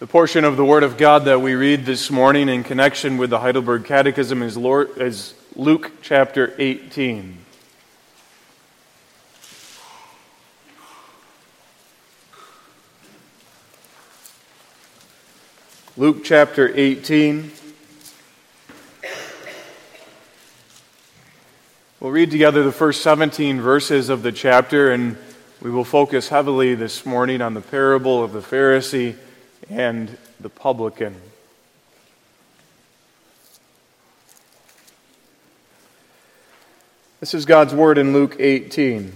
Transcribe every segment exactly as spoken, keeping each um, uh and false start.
The portion of the Word of God that we read this morning in connection with the Heidelberg Catechism is, Lord, is Luke chapter eighteen. Luke chapter eighteen. We'll read together the first seventeen verses of the chapter, and we will focus heavily this morning on the parable of the Pharisee and the publican. This is God's word in Luke eighteen.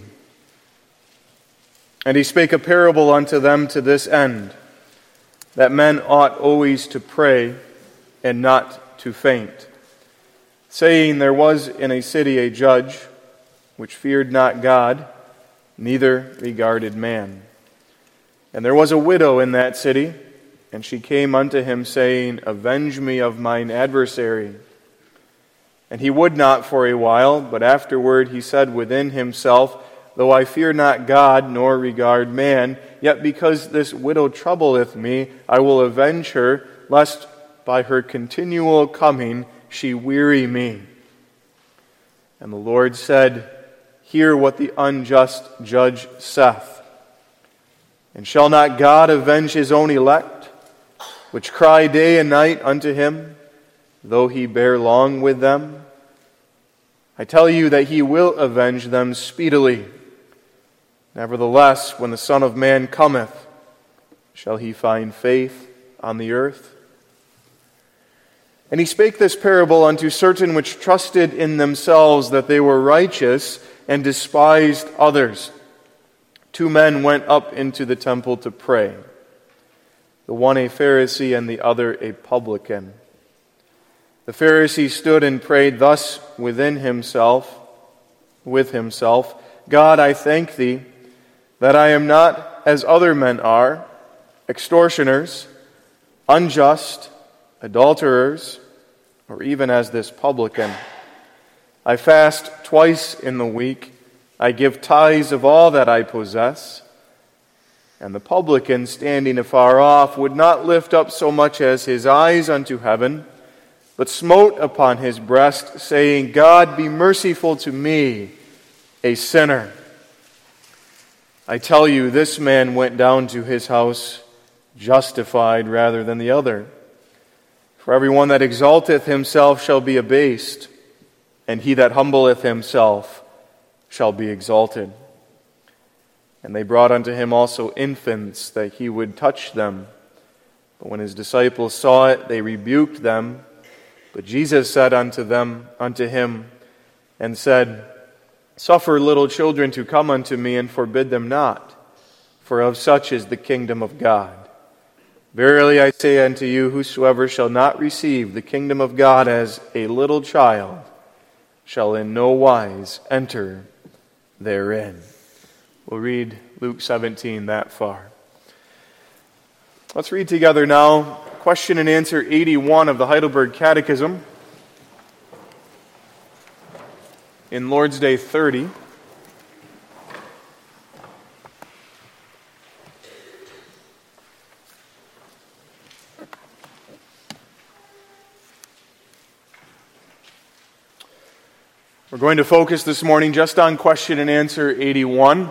And he spake a parable unto them to this end, that men ought always to pray and not to faint, saying, there was in a city a judge, which feared not God, neither regarded man. And there was a widow in that city, and she came unto him, saying, avenge me of mine adversary. And he would not for a while, but afterward he said within himself, though I fear not God, nor regard man, yet because this widow troubleth me, I will avenge her, lest by her continual coming she weary me. And the Lord said, hear what the unjust judge saith. And shall not God avenge his own elect, which cry day and night unto him, though he bear long with them? I tell you that he will avenge them speedily. Nevertheless, when the Son of Man cometh, shall he find faith on the earth? And he spake this parable unto certain which trusted in themselves that they were righteous, and despised others. Two men went up into the temple to pray, the one a Pharisee and the other a publican. The Pharisee stood and prayed thus within himself, with himself, God, I thank thee that I am not as other men are, extortioners, unjust, adulterers, or even as this publican. I fast twice in the week. I give tithes of all that I possess. And the publican, standing afar off, would not lift up so much as his eyes unto heaven, but smote upon his breast, saying, God, be merciful to me, a sinner. I tell you, this man went down to his house justified rather than the other. For everyone that exalteth himself shall be abased, and he that humbleth himself shall be exalted. And they brought unto him also infants, that he would touch them. But when his disciples saw it, they rebuked them. But Jesus said unto them, unto him, and said, suffer little children to come unto me, and forbid them not, for of such is the kingdom of God. Verily I say unto you, whosoever shall not receive the kingdom of God as a little child shall in no wise enter therein. We'll read Luke seventeen that far. Let's read together now question and answer eighty-one of the Heidelberg Catechism in Lord's Day thirty. We're going to focus this morning just on question and answer eighty-one.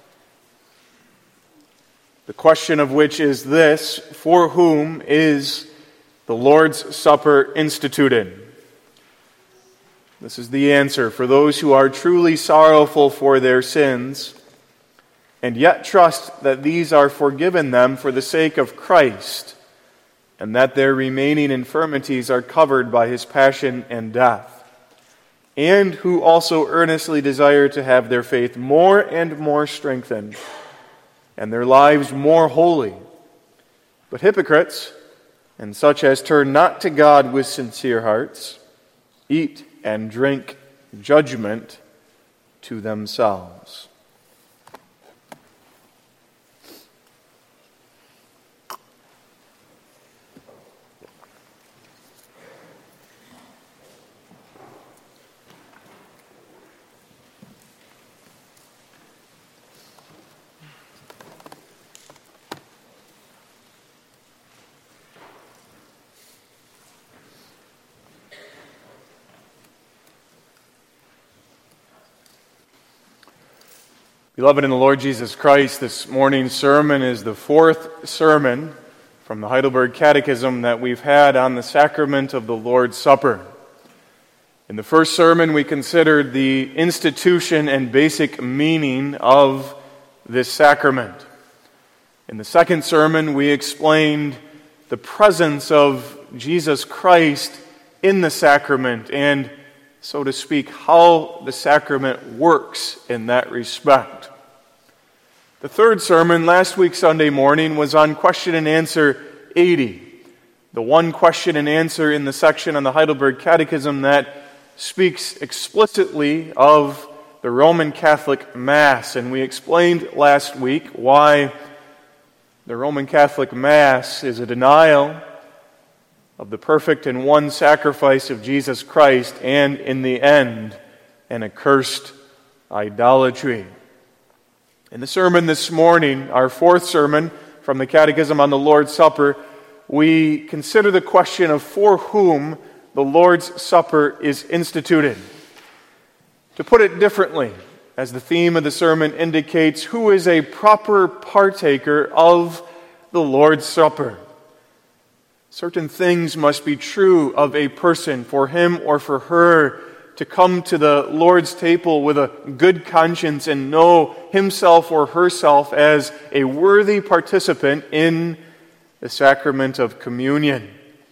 The question of which is this: for whom is the Lord's Supper instituted? This is the answer: for those who are truly sorrowful for their sins, and yet trust that these are forgiven them for the sake of Christ, and that their remaining infirmities are covered by his passion and death, and who also earnestly desire to have their faith more and more strengthened, and their lives more holy. But hypocrites, and such as turn not to God with sincere hearts, eat and drink judgment to themselves. Beloved in the Lord Jesus Christ, this morning's sermon is the fourth sermon from the Heidelberg Catechism that we've had on the sacrament of the Lord's Supper. In the first sermon, we considered the institution and basic meaning of this sacrament. In the second sermon, we explained the presence of Jesus Christ in the sacrament and, so to speak, how the sacrament works in that respect. The third sermon, last week Sunday morning, was on question and answer eighty, the one question and answer in the section on the Heidelberg Catechism that speaks explicitly of the Roman Catholic Mass. And we explained last week why the Roman Catholic Mass is a denial of the perfect and one sacrifice of Jesus Christ, and in the end, an accursed idolatry. In the sermon this morning, our fourth sermon from the Catechism on the Lord's Supper, we consider the question of for whom the Lord's Supper is instituted. To put it differently, as the theme of the sermon indicates, who is a proper partaker of the Lord's Supper? Certain things must be true of a person for him or for her to come to the Lord's table with a good conscience and know himself or herself as a worthy participant in the sacrament of communion.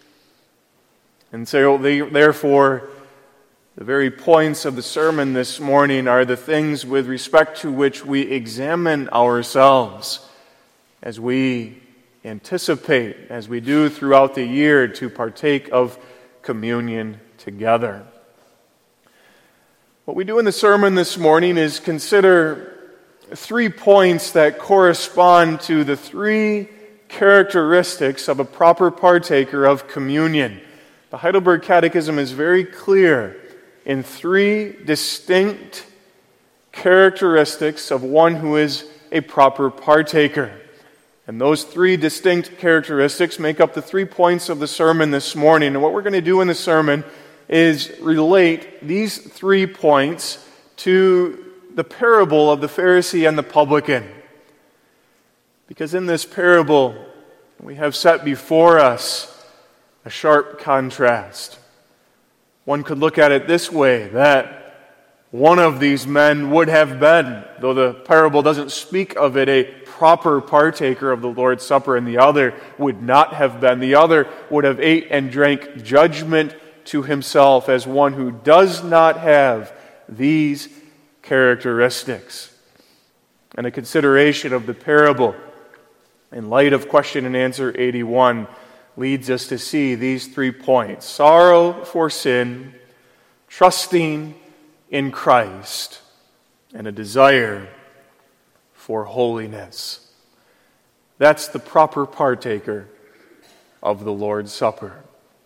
And so, therefore, the very points of the sermon this morning are the things with respect to which we examine ourselves as we anticipate, as we do throughout the year, to partake of communion together. What we do in the sermon this morning is consider three points that correspond to the three characteristics of a proper partaker of communion. The Heidelberg Catechism is very clear in three distinct characteristics of one who is a proper partaker. And those three distinct characteristics make up the three points of the sermon this morning. And what we're going to do in the sermon is relate these three points to the parable of the Pharisee and the publican. Because in this parable, we have set before us a sharp contrast. One could look at it this way, that one of these men would have been, though the parable doesn't speak of it, a proper partaker of the Lord's Supper, and the other would not have been. The other would have ate and drank judgment to himself as one who does not have these characteristics. And a consideration of the parable in light of question and answer eighty-one leads us to see these three points: sorrow for sin, trusting in Christ, and a desire for holiness. That's the proper partaker of the Lord's Supper.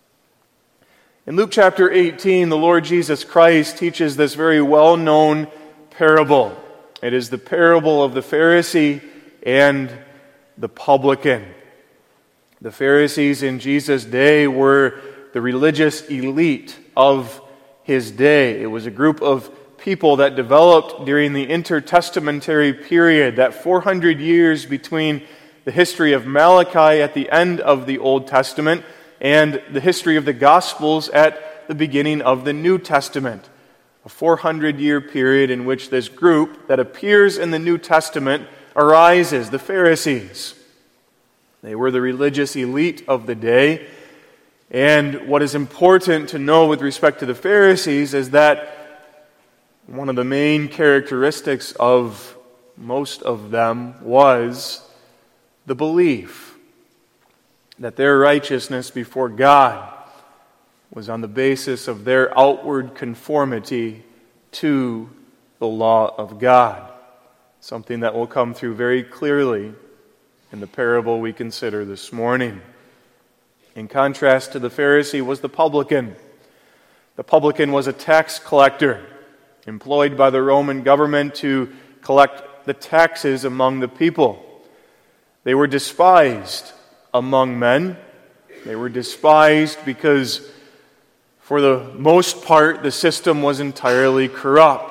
In Luke chapter eighteen, the Lord Jesus Christ teaches this very well-known parable. It is the parable of the Pharisee and the publican. The Pharisees in Jesus' day were the religious elite of his day. It was a group of people that developed during the intertestamentary period, that four hundred years between the history of Malachi at the end of the Old Testament and the history of the Gospels at the beginning of the New Testament. A four hundred year period in which this group that appears in the New Testament arises, the Pharisees. They were the religious elite of the day. And what is important to know with respect to the Pharisees is that one of the main characteristics of most of them was the belief that their righteousness before God was on the basis of their outward conformity to the law of God. Something that will come through very clearly in the parable we consider this morning. In contrast to the Pharisee was the publican. The publican was a tax collector employed by the Roman government to collect the taxes among the people. They were despised among men. They were despised because, for the most part, the system was entirely corrupt.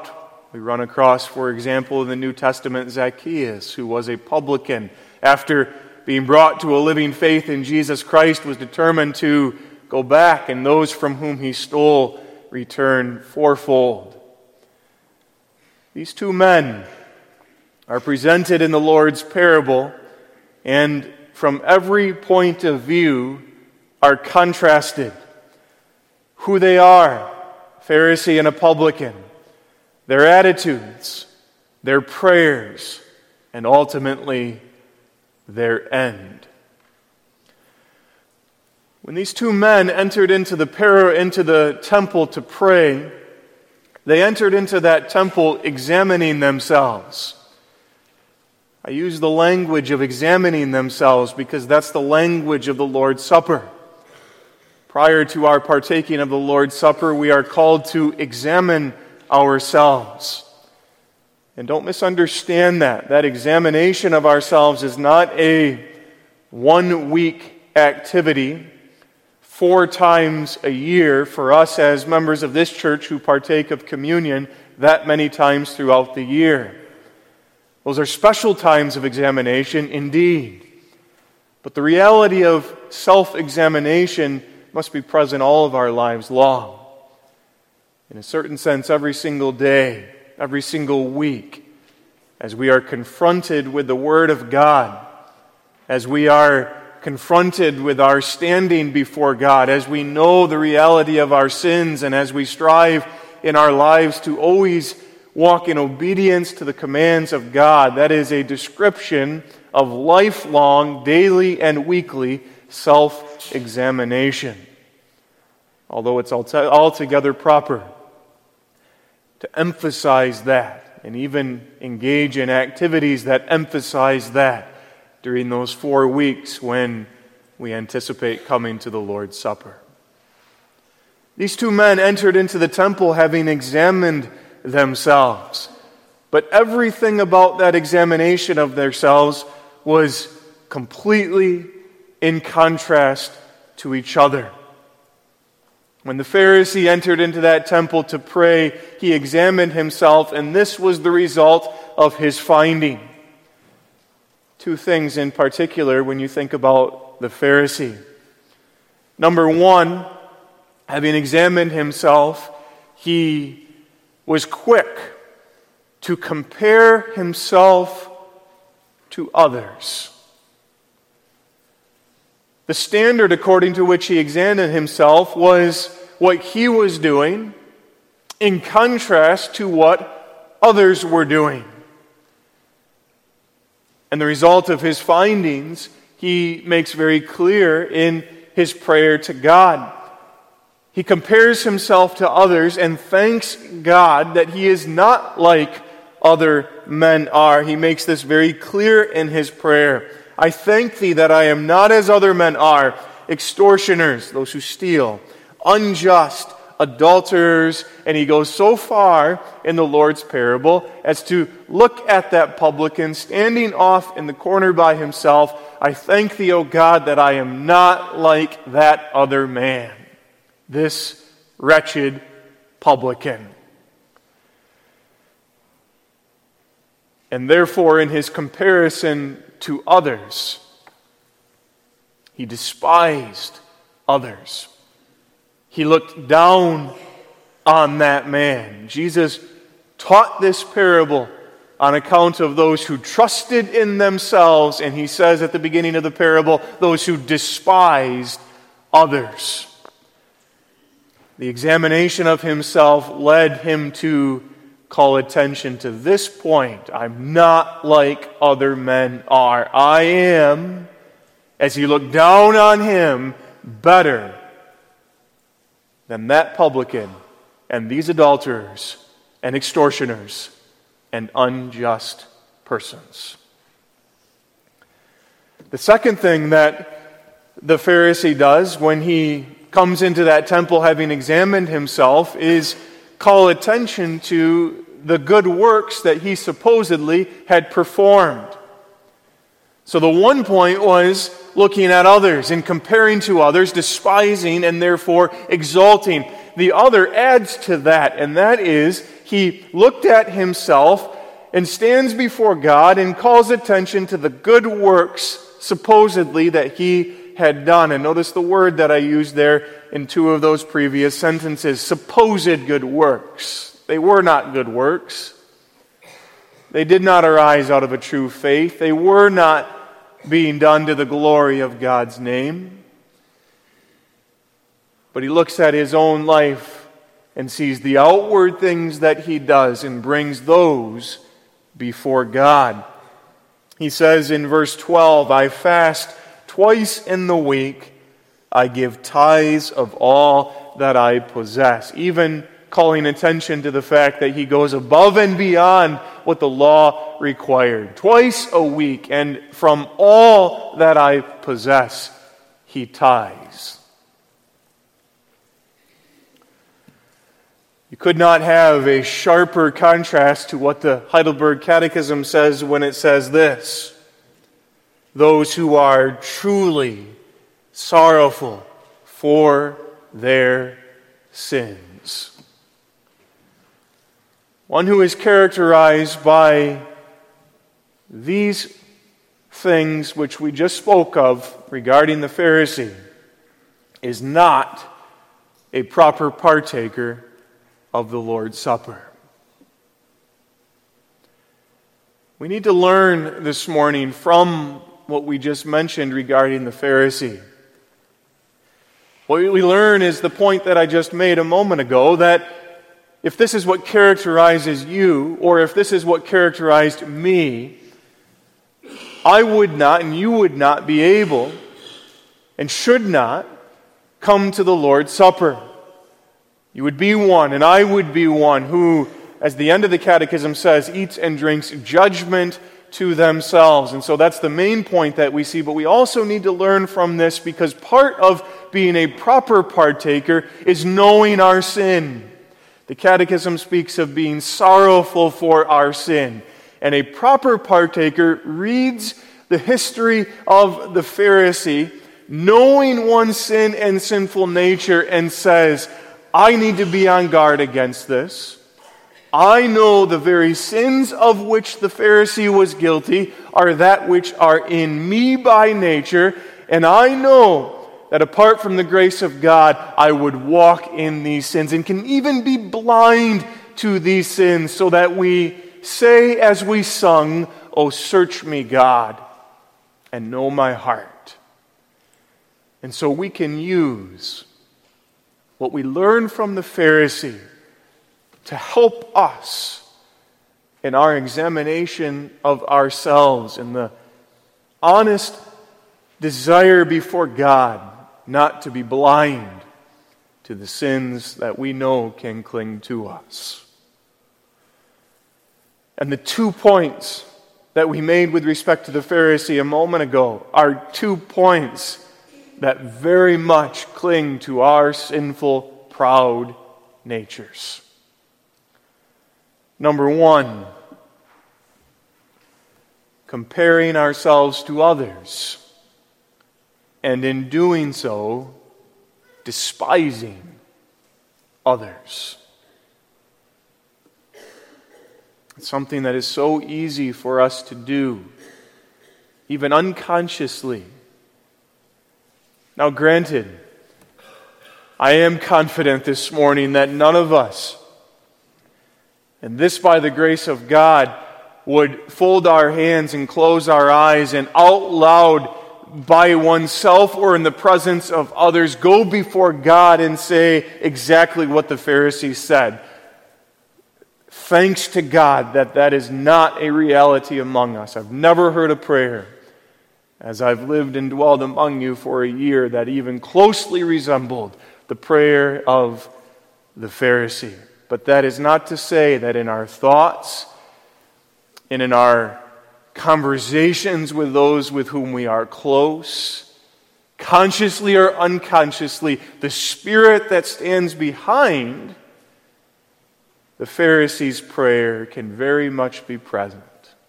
We run across, for example, in the New Testament, Zacchaeus, who was a publican. After being brought to a living faith in Jesus Christ, was determined to go back, and those from whom he stole return fourfold. These two men are presented in the Lord's parable, and from every point of view are contrasted. Who they are, Pharisee and a publican, their attitudes, their prayers, and ultimately their end. When these two men entered into the para, into the temple to pray, they entered into that temple examining themselves. I use the language of examining themselves because that's the language of the Lord's Supper. Prior to our partaking of the Lord's Supper, we are called to examine ourselves. And don't misunderstand that. That examination of ourselves is not a one-week activity, four times a year for us as members of this church who partake of communion that many times throughout the year. Those are special times of examination indeed. But the reality of self-examination must be present all of our lives long. In a certain sense, every single day, every single week, as we are confronted with the Word of God, as we are confronted with our standing before God, as we know the reality of our sins, and as we strive in our lives to always walk in obedience to the commands of God, that is a description of lifelong, daily and weekly self-examination. Although it's altogether proper to emphasize that and even engage in activities that emphasize that during those four weeks when we anticipate coming to the Lord's Supper. These two men entered into the temple having examined themselves, but everything about that examination of themselves was completely in contrast to each other. When the Pharisee entered into that temple to pray, he examined himself, and this was the result of his finding. Two things in particular when you think about the Pharisee. Number one, having examined himself, he was quick to compare himself to others. The standard according to which he examined himself was what he was doing in contrast to what others were doing. And the result of his findings, he makes very clear in his prayer to God. He compares himself to others and thanks God that he is not like other men are. He makes this very clear in his prayer. I thank thee that I am not as other men are, extortioners, those who steal, unjust, adulterers. And he goes so far in the Lord's parable as to look at that publican standing off in the corner by himself. I thank thee, O God, that I am not like that other man, this wretched publican. And therefore, in his comparison to others, he despised others. He looked down on that man. Jesus taught this parable on account of those who trusted in themselves, and he says at the beginning of the parable, those who despised others. The examination of himself led him to call attention to this point. I'm not like other men are. I am, as he looked down on him, better than that publican and these adulterers and extortioners and unjust persons. The second thing that the Pharisee does when he comes into that temple having examined himself is call attention to the good works that he supposedly had performed. So the one point was looking at others and comparing to others, despising and therefore exalting. the other adds to that, and that is he looked at himself and stands before God and calls attention to the good works, supposedly, that he had done. And notice the word that I used there in two of those previous sentences, supposed good works. They were not good works. They did not arise out of a true faith. They were not being done to the glory of God's name. But he looks at his own life and sees the outward things that he does and brings those before God. He says in verse twelve, I fast twice in the week, I give tithes of all that I possess. Even calling attention to the fact that he goes above and beyond what the law required. Twice a week, and from all that I possess, he tithes. You could not have a sharper contrast to what the Heidelberg Catechism says when it says this: those who are truly sorrowful for their sins. One who is characterized by these things which we just spoke of regarding the Pharisee is not a proper partaker of the Lord's Supper. We need to learn this morning from what we just mentioned regarding the Pharisee. What we learn is the point that I just made a moment ago, that if this is what characterizes you, or if this is what characterized me, I would not and you would not be able and should not come to the Lord's Supper. You would be one, and I would be one who, as the end of the Catechism says, eats and drinks judgment to themselves. And so that's the main point that we see, but we also need to learn from this, because part of being a proper partaker is knowing our sin. The Catechism speaks of being sorrowful for our sin, and a proper partaker reads the history of the Pharisee, knowing one's sin and sinful nature, and says, I need to be on guard against this. I know the very sins of which the Pharisee was guilty are that which are in me by nature, and I know that apart from the grace of God, I would walk in these sins and can even be blind to these sins, so that we say as we sung, "Oh, search me, God, and know my heart." And so we can use what we learn from the Pharisee to help us in our examination of ourselves and the honest desire before God not to be blind to the sins that we know can cling to us. And the two points that we made with respect to the Pharisee a moment ago are two points that very much cling to our sinful, proud natures. Number one, comparing ourselves to others, and in doing so, despising others. It's something that is so easy for us to do, even unconsciously. Now, granted, I am confident this morning that none of us, and this by the grace of God, would fold our hands and close our eyes and out loud, by oneself or in the presence of others, go before God and say exactly what the Pharisee said. Thanks to God that that is not a reality among us. I've never heard a prayer, as I've lived and dwelled among you for a year, that even closely resembled the prayer of the Pharisee. But that is not to say that in our thoughts and in our conversations with those with whom we are close, consciously or unconsciously, the spirit that stands behind the Pharisee's prayer can very much be present.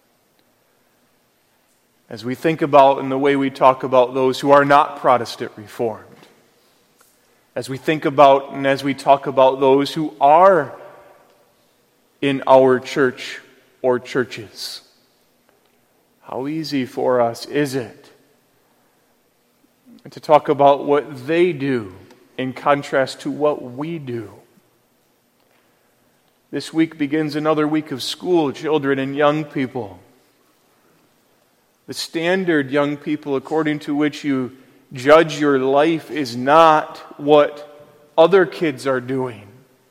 As we think about in the way we talk about those who are not Protestant Reformed, as we think about and as we talk about those who are in our church or churches. How easy for us is it to talk about what they do in contrast to what we do? This week begins another week of school, children and young people. The standard, young people, according to which you judge your life is not what other kids are doing.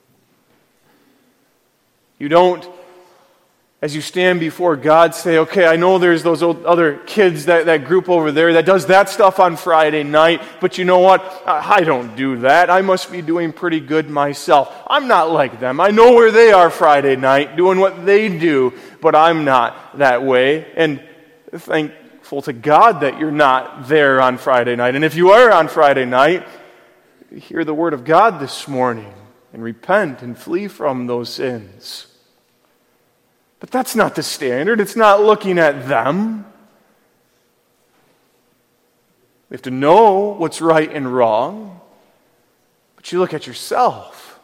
You don't, as you stand before God, say, okay, I know there's those old other kids, that, that group over there that does that stuff on Friday night, but you know what? I, I don't do that. I must be doing pretty good myself. I'm not like them. I know where they are Friday night, doing what they do, but I'm not that way. And thankful to God that you're not there on Friday night. And if you are on Friday night, hear the word of God this morning and repent and flee from those sins. But that's not the standard. It's not looking at them. We have to know what's right and wrong. But you look at yourself.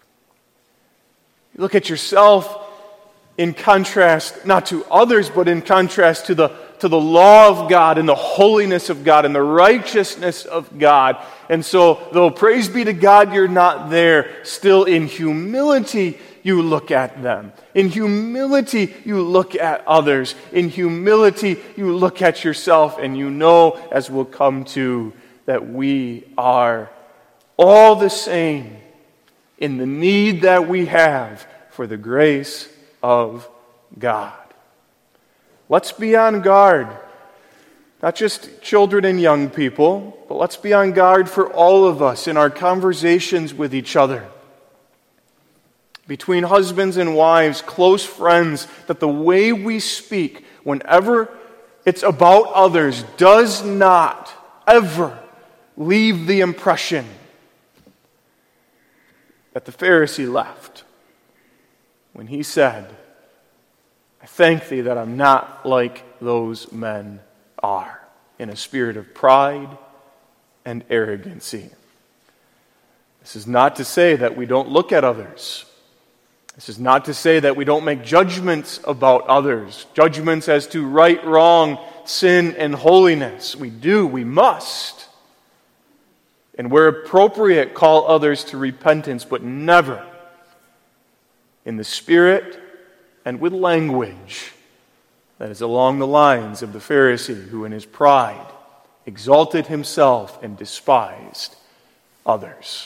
You look at yourself in contrast, not to others, but in contrast to the, to the law of God and the holiness of God and the righteousness of God. And so, though praise be to God you're not there, still in humility you look at them. In humility, you look at others. In humility, you look at yourself, and you know, as we'll come to, that we are all the same in the need that we have for the grace of God. Let's be on guard. Not just children and young people, but let's be on guard for all of us in our conversations with each other. Between husbands and wives, close friends, that the way we speak whenever it's about others does not ever leave the impression that the Pharisee left when he said, I thank thee that I'm not like those men are, in a spirit of pride and arrogancy. This is not to say that we don't look at others. This is not to say that we don't make judgments about others, judgments as to right, wrong, sin, and holiness. We do, we must. And where appropriate, call others to repentance, but never in the spirit and with language that is along the lines of the Pharisee who in his pride exalted himself and despised others.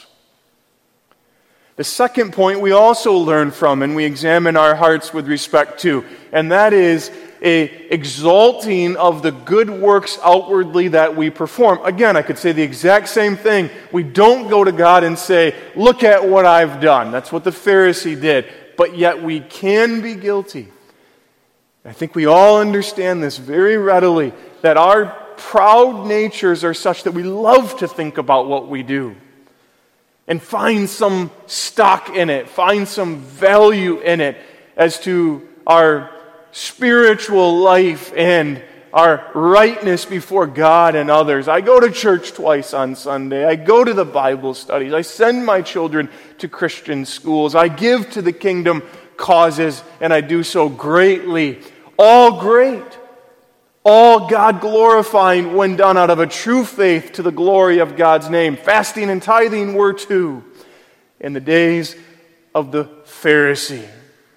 The second point we also learn from and we examine our hearts with respect to, and that is a exalting of the good works outwardly that we perform. Again, I could say the exact same thing. We don't go to God and say, look at what I've done. That's what the Pharisee did. But yet we can be guilty. I think we all understand this very readily, that our proud natures are such that we love to think about what we do and find some stock in it, find some value in it as to our spiritual life and our rightness before God and others. I go to church twice on Sunday. I go to the Bible studies. I send my children to Christian schools. I give to the kingdom causes, and I do so greatly. All great. All God glorifying when done out of a true faith to the glory of God's name. Fasting and tithing were too in the days of the Pharisee.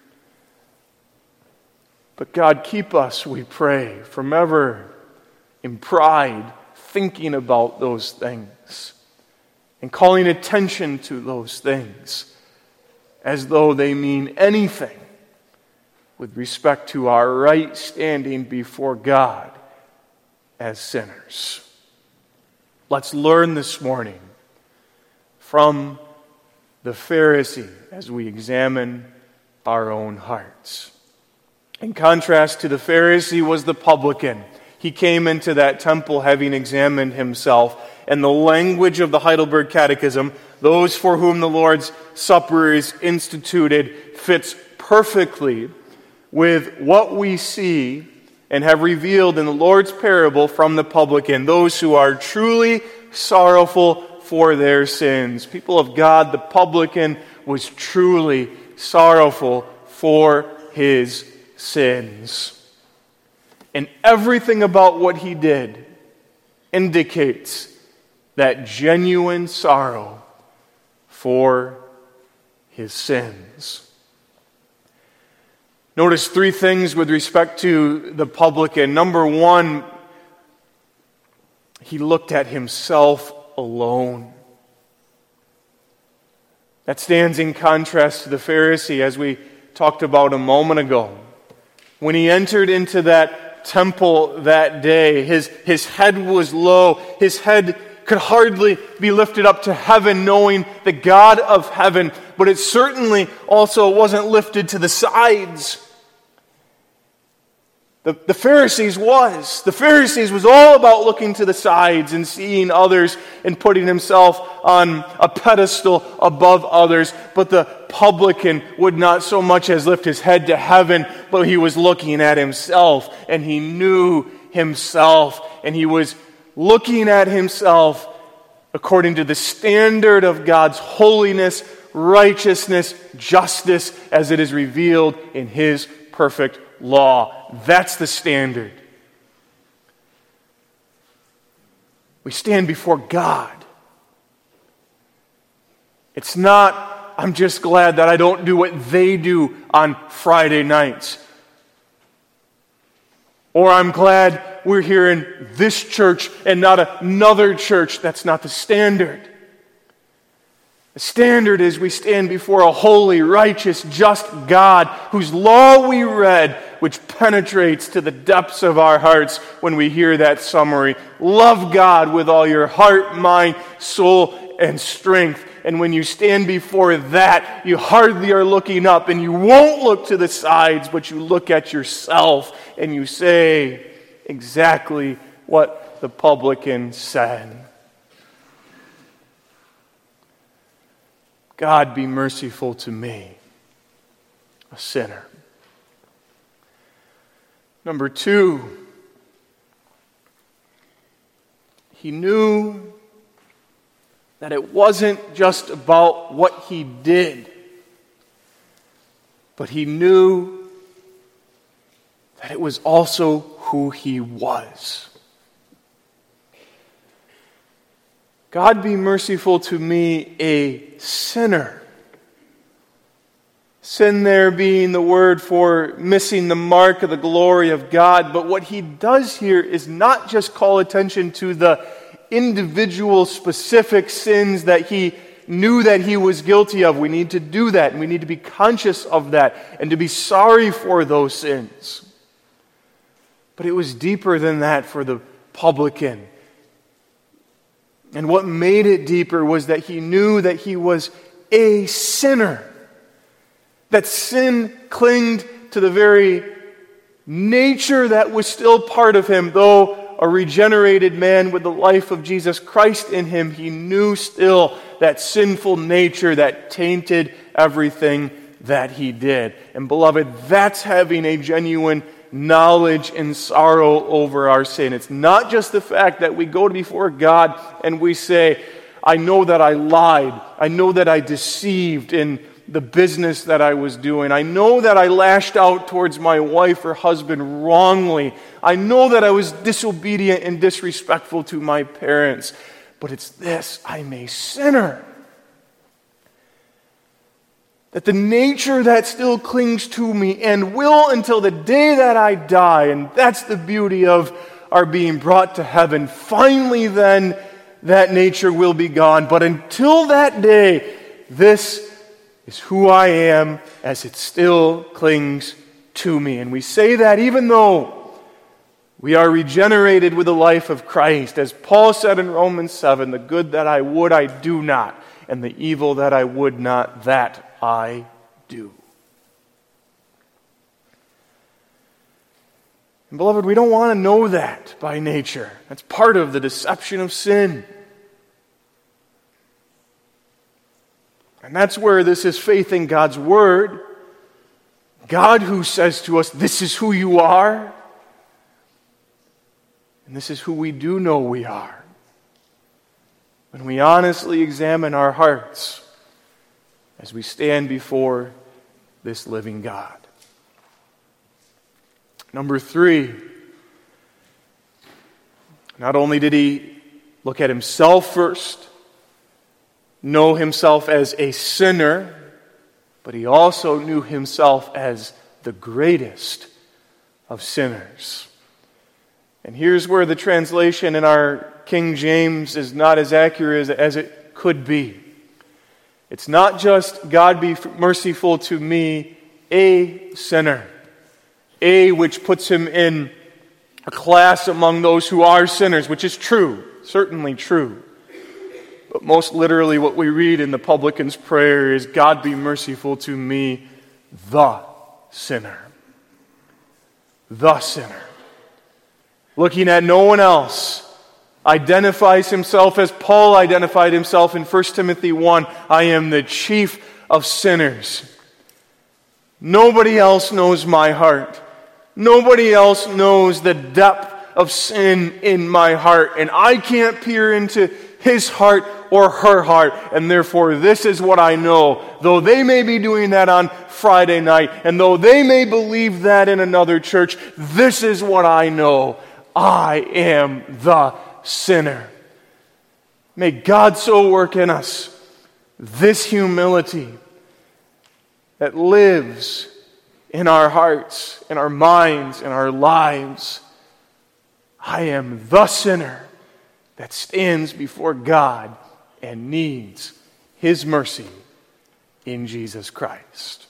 But God, keep us, we pray, from ever in pride thinking about those things and calling attention to those things as though they mean anything with respect to our right standing before God as sinners. Let's learn this morning from the Pharisee as we examine our own hearts. In contrast to the Pharisee was the publican. He came into that temple having examined himself. And the language of the Heidelberg Catechism, those for whom the Lord's Supper is instituted, fits perfectly with what we see and have revealed in the Lord's parable from the publican. Those who are truly sorrowful, for their sins. People of God, the publican was truly sorrowful for his sins. And everything about what he did indicates that genuine sorrow for his sins. Notice three things with respect to the publican. Number one, he looked at himself alone. That stands in contrast to the Pharisee, as we talked about a moment ago. When he entered into that temple that day, his, his head was low. His head could hardly be lifted up to heaven, knowing the God of heaven. But it certainly also wasn't lifted to the sides. The, the Pharisees was. The Pharisees was all about looking to the sides and seeing others and putting himself on a pedestal above others. But the publican would not so much as lift his head to heaven, but he was looking at himself, and he knew himself, and he was looking at himself according to the standard of God's holiness, righteousness, justice, as it is revealed in His perfect law. That's the standard. We stand before God. It's not, I'm just glad that I don't do what they do on Friday nights. Or I'm glad we're here in this church and not another church. That's not the standard. The standard is we stand before a holy, righteous, just God whose law we read, which penetrates to the depths of our hearts when we hear that summary. Love God with all your heart, mind, soul, and strength. And when you stand before that, you hardly are looking up, and you won't look to the sides, but you look at yourself and you say exactly what the publican said. God, be merciful to me, a sinner. Number two, he knew that it wasn't just about what he did, but he knew that it was also who he was. God, be merciful to me, a sinner. Sin there being the word for missing the mark of the glory of God. But what he does here is not just call attention to the individual specific sins that he knew that he was guilty of. We need to do that, and we need to be conscious of that, and to be sorry for those sins. But it was deeper than that for the publican. And what made it deeper was that he knew that he was a sinner. That sin clinged to the very nature that was still part of him. Though a regenerated man with the life of Jesus Christ in him, he knew still that sinful nature that tainted everything that he did. And beloved, that's having a genuine knowledge and sorrow over our sin. It's not just the fact that we go before God and we say, I know that I lied. I know that I deceived in the business that I was doing. I know that I lashed out towards my wife or husband wrongly. I know that I was disobedient and disrespectful to my parents. But it's this, I'm a sinner. That the nature that still clings to me and will until the day that I die, and that's the beauty of our being brought to heaven. Finally then, that nature will be gone. But until that day, this is who I am as it still clings to me. And we say that even though we are regenerated with the life of Christ. As Paul said in Romans seven, the good that I would I do not, and the evil that I would not, that I do. And beloved, we don't want to know that by nature. That's part of the deception of sin. And that's where this is faith in God's Word. God who says to us, this is who you are. And this is who we do know we are. when we honestly examine our hearts as we stand before this living God. Number three, not only did he look at himself first, know himself as a sinner, but he also knew himself as the greatest of sinners. And here's where the translation in our King James is not as accurate as, as it could be. It's not just, God be merciful to me, a sinner. A, which puts him in a class among those who are sinners, which is true, certainly true. But most literally what we read in the publican's prayer is, God be merciful to me, the sinner. The sinner. Looking at no one else, identifies himself as Paul identified himself in First Timothy one, I am the chief of sinners. Nobody else knows my heart. Nobody else knows the depth of sin in my heart, and I can't peer into his heart or her heart, and therefore this is what I know. Though they may be doing that on Friday night, and though they may believe that in another church, this is what I know. I am the sinner. May God so work in us this humility that lives in our hearts, in our minds, in our lives. I am the sinner that stands before God and needs His mercy in Jesus Christ.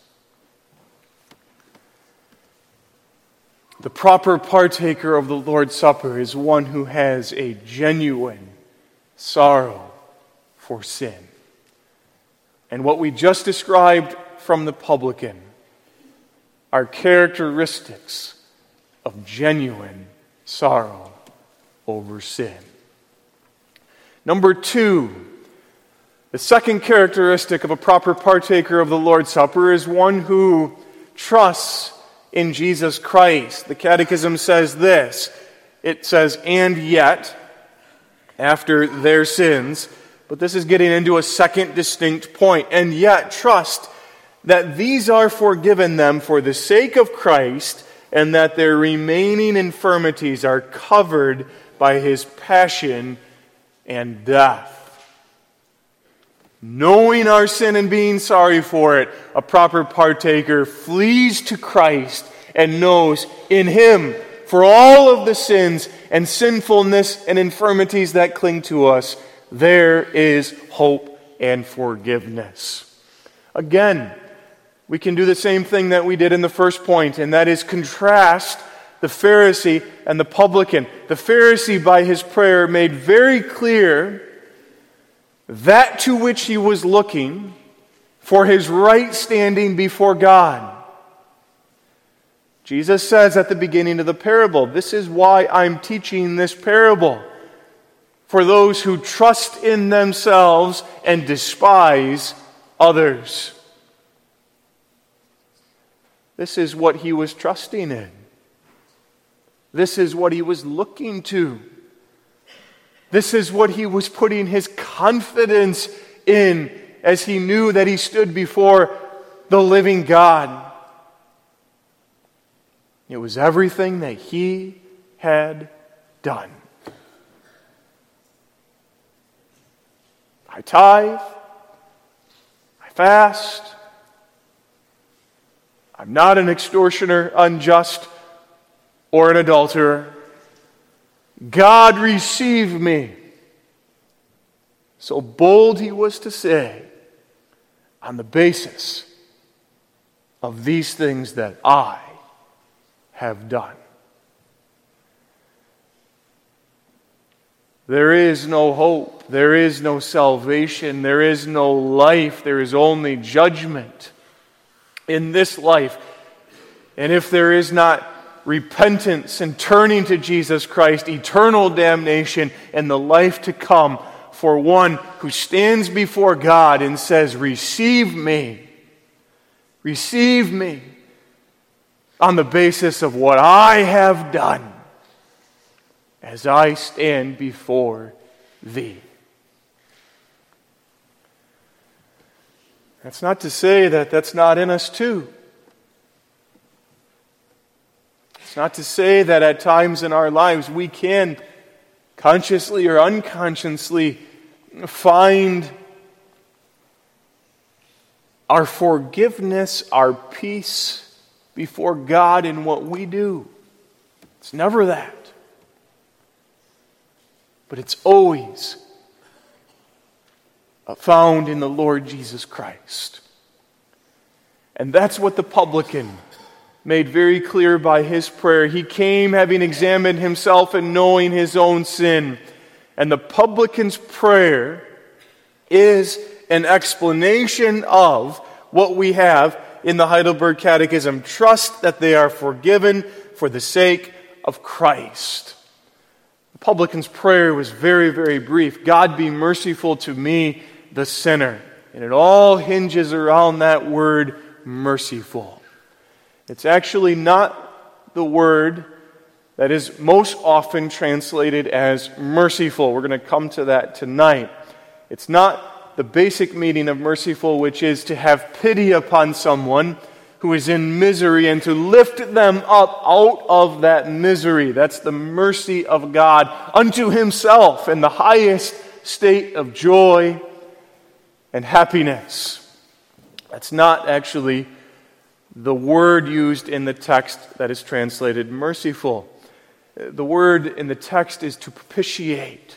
The proper partaker of the Lord's Supper is one who has a genuine sorrow for sin. And what we just described from the publican are characteristics of genuine sorrow over sin. Number two, the second characteristic of a proper partaker of the Lord's Supper is one who trusts in Jesus Christ. The Catechism says this. It says, and yet, after their sins, but this is getting into a second distinct point, and yet trust that these are forgiven them for the sake of Christ, and that their remaining infirmities are covered by His passion and death. Knowing our sin and being sorry for it, a proper partaker flees to Christ and knows in Him, for all of the sins and sinfulness and infirmities that cling to us, there is hope and forgiveness. Again, we can do the same thing that we did in the first point, and that is contrast the Pharisee and the publican. The Pharisee, by his prayer, made very clear that to which he was looking for his right standing before God. Jesus says at the beginning of the parable, this is why I'm teaching this parable. For those who trust in themselves and despise others. This is what he was trusting in. This is what he was looking to. This is what he was putting his confidence in as he knew that he stood before the living God. It was everything that he had done. I tithe. I fast. I'm not an extortioner, unjust, or an adulterer. God receive me. So bold he was to say, on the basis of these things that I have done. There is no hope. There is no salvation. There is no life. There is only judgment in this life. And if there is not repentance and turning to Jesus Christ, eternal damnation and the life to come for one who stands before God and says, receive me, receive me on the basis of what I have done as I stand before thee. That's not to say that that's not in us too. It's not to say that at times in our lives we can consciously or unconsciously find our forgiveness, our peace before God in what we do. It's never that. But it's always found in the Lord Jesus Christ. And that's what the publican made very clear by his prayer. He came having examined himself and knowing his own sin. And the publican's prayer is an explanation of what we have in the Heidelberg Catechism. Trust that they are forgiven for the sake of Christ. The publican's prayer was very, very brief. God, be merciful to me, the sinner. And it all hinges around that word, merciful. It's actually not the word that is most often translated as merciful. We're going to come to that tonight. It's not the basic meaning of merciful, which is to have pity upon someone who is in misery and to lift them up out of that misery. That's the mercy of God unto Himself in the highest state of joy and happiness. That's not actually the word used in the text that is translated merciful. The word in the text is to propitiate.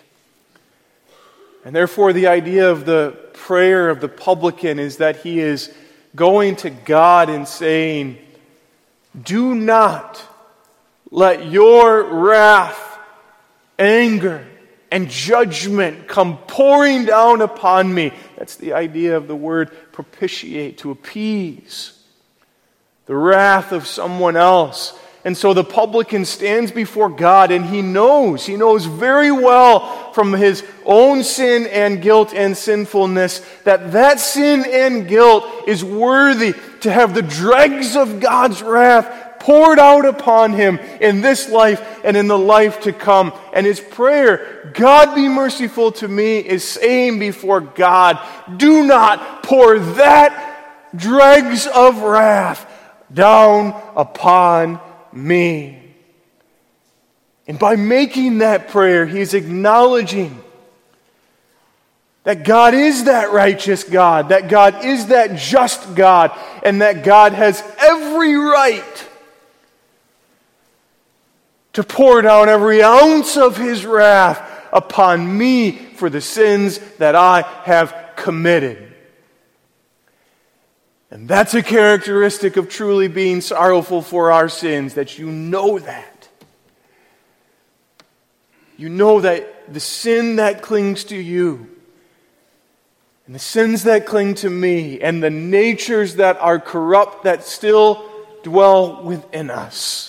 And therefore the idea of the prayer of the publican is that he is going to God and saying, do not let your wrath, anger, and judgment come pouring down upon me. That's the idea of the word propitiate, to appease the wrath of someone else. And so the publican stands before God and he knows, he knows very well from his own sin and guilt and sinfulness that that sin and guilt is worthy to have the dregs of God's wrath poured out upon him in this life and in the life to come. And his prayer, God be merciful to me, is saying before God, do not pour that dregs of wrath down upon me. And by making that prayer, he's acknowledging that God is that righteous God, that God is that just God, and that God has every right to pour down every ounce of His wrath upon me for the sins that I have committed. And that's a characteristic of truly being sorrowful for our sins, that you know that. You know that the sin that clings to you, and the sins that cling to me, and the natures that are corrupt that still dwell within us,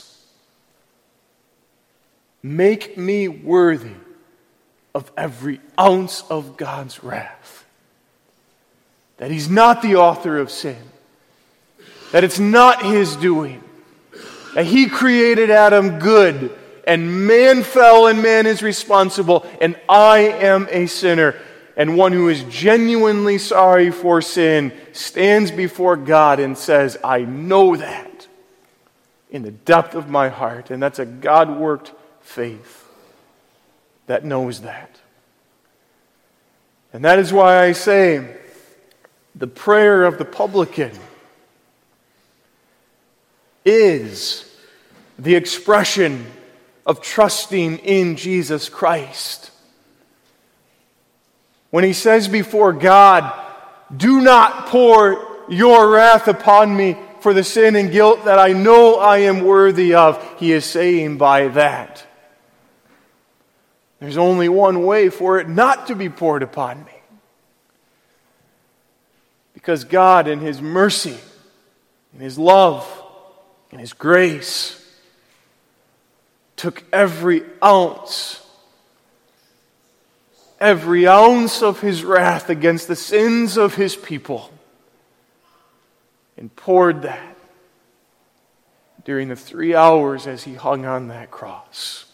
make me worthy of every ounce of God's wrath. That He's not the author of sin. That it's not His doing. That He created Adam good, and man fell and man is responsible, and I am a sinner. And one who is genuinely sorry for sin stands before God and says, I know that in the depth of my heart. And that's a God-worked faith that knows that. And that is why I say the prayer of the publican is the expression of trusting in Jesus Christ. When he says before God, do not pour your wrath upon me for the sin and guilt that I know I am worthy of, he is saying by that, there's only one way for it not to be poured upon me. Because God in His mercy, in His love, in His grace, took every ounce, every ounce of His wrath against the sins of His people and poured that during the three hours as He hung on that cross.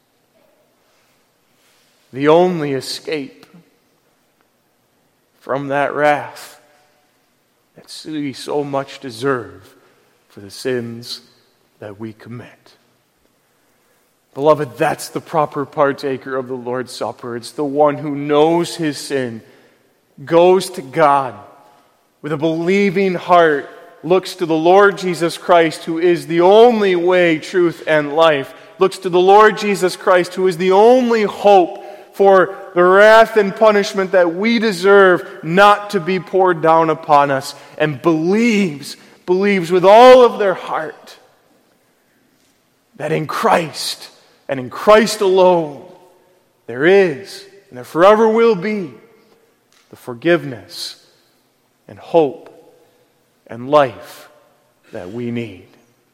The only escape from that wrath that we so much deserve for the sins that we commit. Beloved, that's the proper partaker of the Lord's Supper. It's the one who knows his sin, goes to God with a believing heart, looks to the Lord Jesus Christ, who is the only way, truth, and life, looks to the Lord Jesus Christ, who is the only hope for the wrath and punishment that we deserve not to be poured down upon us, and believes, believes with all of their heart that in Christ and in Christ alone there is and there forever will be the forgiveness and hope and life that we need.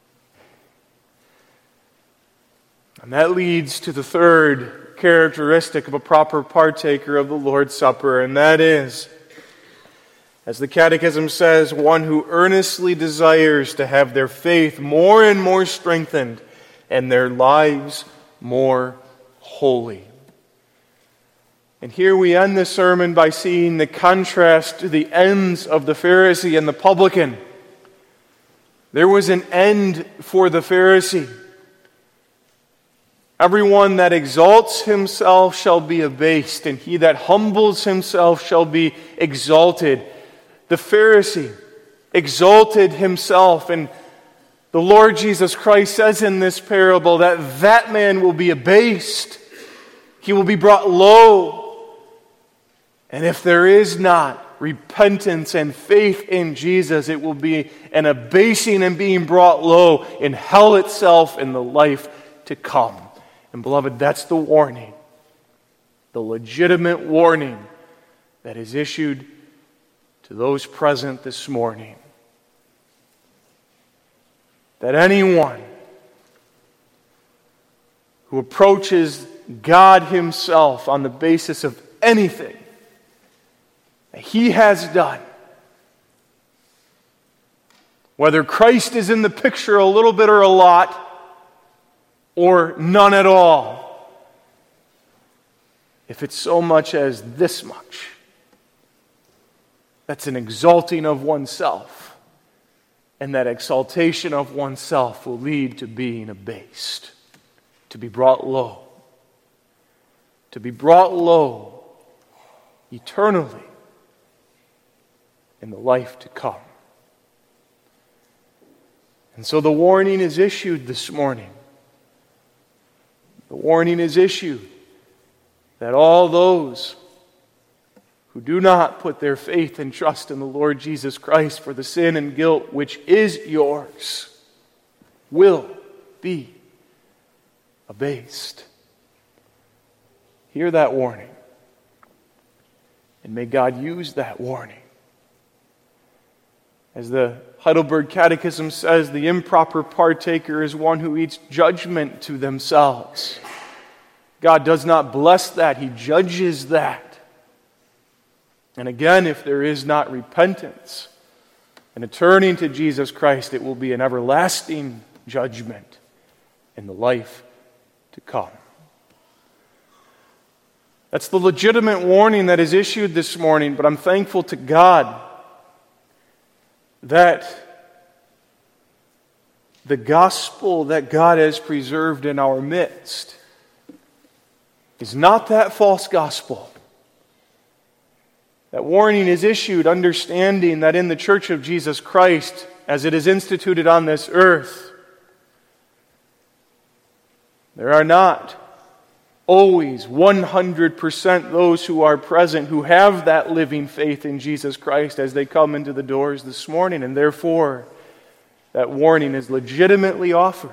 And that leads to the third characteristic of a proper partaker of the Lord's Supper, and that is, as the Catechism says, one who earnestly desires to have their faith more and more strengthened and their lives more holy. And here we end the sermon by seeing the contrast to the ends of the Pharisee and the publican. There was an end for the Pharisee. Everyone that exalts himself shall be abased, and he that humbles himself shall be exalted. The Pharisee exalted himself, and the Lord Jesus Christ says in this parable that that man will be abased. He will be brought low. And if there is not repentance and faith in Jesus, it will be an abasing and being brought low in hell itself in the life to come. And beloved, that's the warning, the legitimate warning that is issued to those present this morning. That anyone who approaches God himself on the basis of anything that he has done, whether Christ is in the picture a little bit or a lot, or none at all, if it's so much as this much, that's an exalting of oneself. And that exaltation of oneself will lead to being abased, to be brought low, to be brought low eternally in the life to come. And so the warning is issued this morning. The warning is issued that all those who do not put their faith and trust in the Lord Jesus Christ for the sin and guilt which is yours will be abased. Hear that warning. And may God use that warning. As the Heidelberg Catechism says, the improper partaker is one who eats judgment to themselves. God does not bless that. He judges that. And again, if there is not repentance and a turning to Jesus Christ, it will be an everlasting judgment in the life to come. That's the legitimate warning that is issued this morning, but I'm thankful to God that the gospel that God has preserved in our midst is not that false gospel. That warning is issued understanding that in the Church of Jesus Christ, as it is instituted on this earth, there are not always one hundred percent those who are present who have that living faith in Jesus Christ as they come into the doors this morning, and therefore that warning is legitimately offered.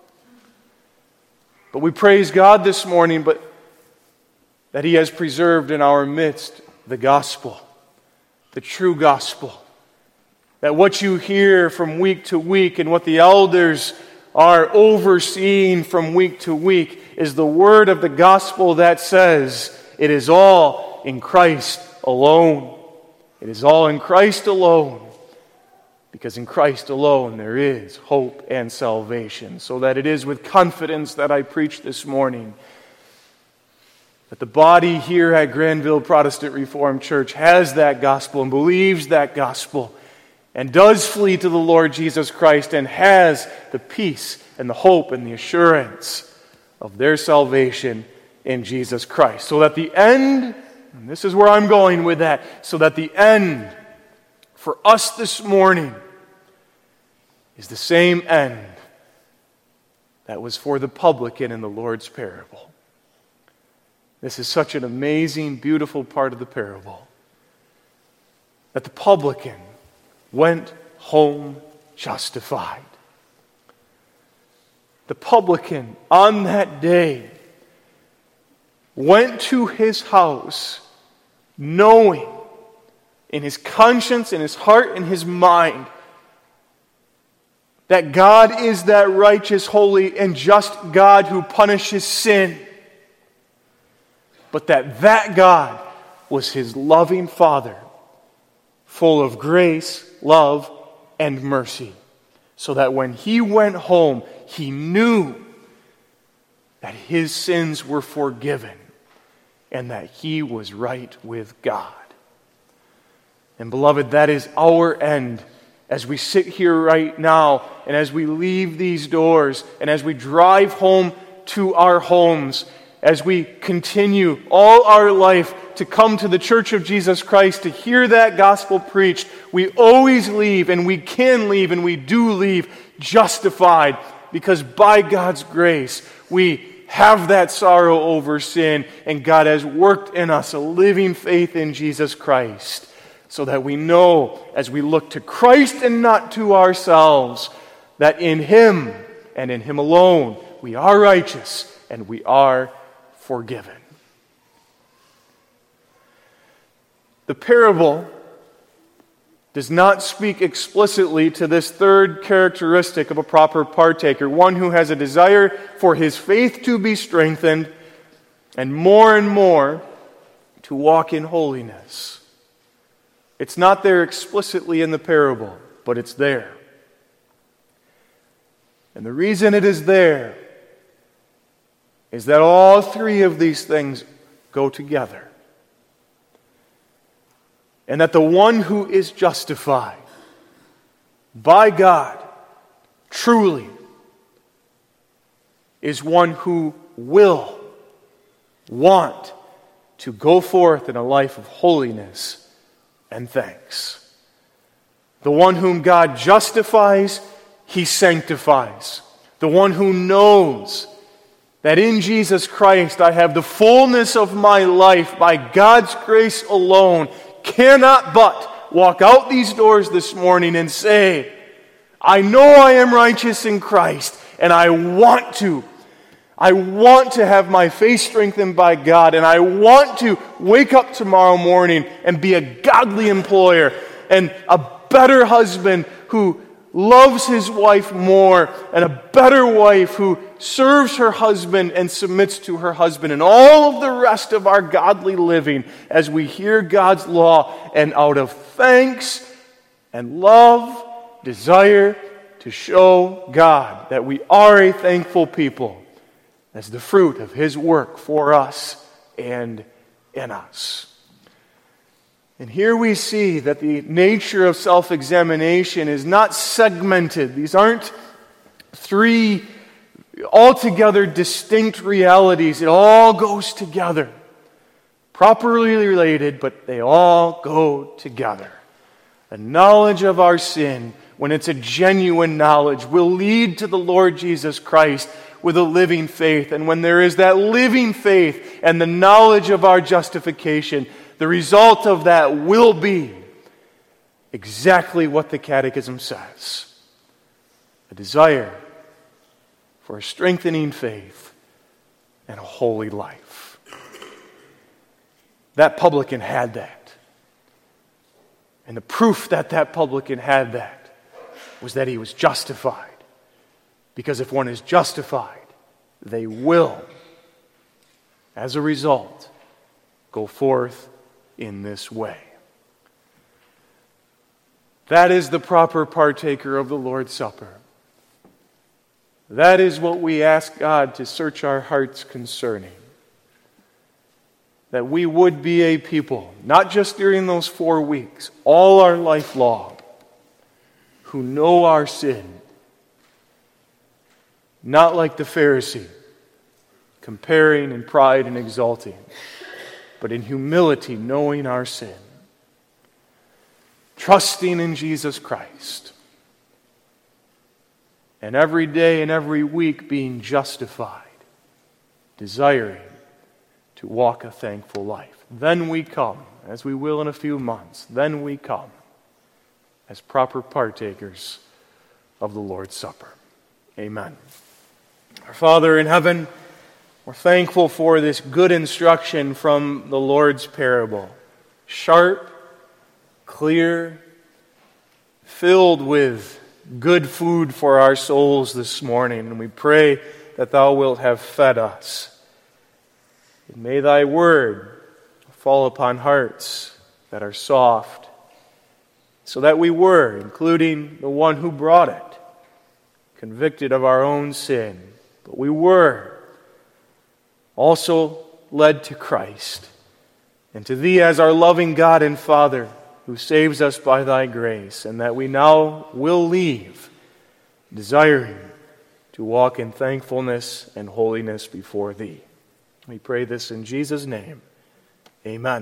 But we praise God this morning but that He has preserved in our midst the gospel, the true gospel. That what you hear from week to week and what the elders are overseeing from week to week is the word of the gospel that says it is all in Christ alone. It is all in Christ alone. Because in Christ alone there is hope and salvation. So that it is with confidence that I preach this morning that the body here at Granville Protestant Reformed Church has that gospel and believes that gospel and does flee to the Lord Jesus Christ and has the peace and the hope and the assurance of their salvation in Jesus Christ. So that the end, and this is where I'm going with that, so that the end for us this morning is the same end that was for the publican in the Lord's parable. This is such an amazing, beautiful part of the parable. That the publican went home justified. The publican on that day went to his house knowing in his conscience, in his heart, in his mind that God is that righteous, holy, and just God who punishes sin. But that that God was his loving Father, full of grace, love, and mercy. So that when he went home, he knew that his sins were forgiven and that he was right with God. And beloved, that is our end as we sit here right now and as we leave these doors and as we drive home to our homes, as we continue all our life to come to the Church of Jesus Christ to hear that gospel preached, we always leave, and we can leave, and we do leave justified, because by God's grace we have that sorrow over sin, and God has worked in us a living faith in Jesus Christ, so that we know as we look to Christ and not to ourselves, that in Him and in Him alone we are righteous and we are forgiven. The parable does not speak explicitly to this third characteristic of a proper partaker, one who has a desire for his faith to be strengthened and more and more to walk in holiness. It's not there explicitly in the parable, but it's there. And the reason it is there is that all three of these things go together. And that the one who is justified by God truly is one who will want to go forth in a life of holiness and thanks. The one whom God justifies, He sanctifies. The one who knows that in Jesus Christ I have the fullness of my life by God's grace alone, cannot but walk out these doors this morning and say, I know I am righteous in Christ, and I want to. I want to have my faith strengthened by God, and I want to wake up tomorrow morning and be a godly employer and a better husband who loves his wife more, and a better wife who serves her husband and submits to her husband, and all of the rest of our godly living as we hear God's law and out of thanks and love desire to show God that we are a thankful people as the fruit of His work for us and in us. And here we see that the nature of self-examination is not segmented. These aren't three altogether distinct realities. It all goes together. Properly related, but they all go together. A knowledge of our sin, when it's a genuine knowledge, will lead to the Lord Jesus Christ with a living faith. And when there is that living faith and the knowledge of our justification, the result of that will be exactly what the Catechism says. A desire for a strengthening faith and a holy life. That publican had that. And the proof that that publican had that was that he was justified. Because if one is justified, they will, as a result, go forth in this way. That is the proper partaker of the Lord's Supper. That is what we ask God to search our hearts concerning. That we would be a people, not just during those four weeks, all our life long, who know our sin, not like the Pharisee, comparing in pride and exalting, but in humility knowing our sin, trusting in Jesus Christ, and every day and every week being justified, desiring to walk a thankful life. Then we come, as we will in a few months, then we come as proper partakers of the Lord's Supper. Amen. Our Father in heaven, we're thankful for this good instruction from the Lord's parable. Sharp, clear, filled with good food for our souls this morning. And we pray that Thou wilt have fed us. And may Thy word fall upon hearts that are soft, so that we were, including the one who brought it, convicted of our own sin, but we were also led to Christ and to Thee as our loving God and Father who saves us by Thy grace, and that we now will leave desiring to walk in thankfulness and holiness before Thee. We pray this in Jesus' name. Amen.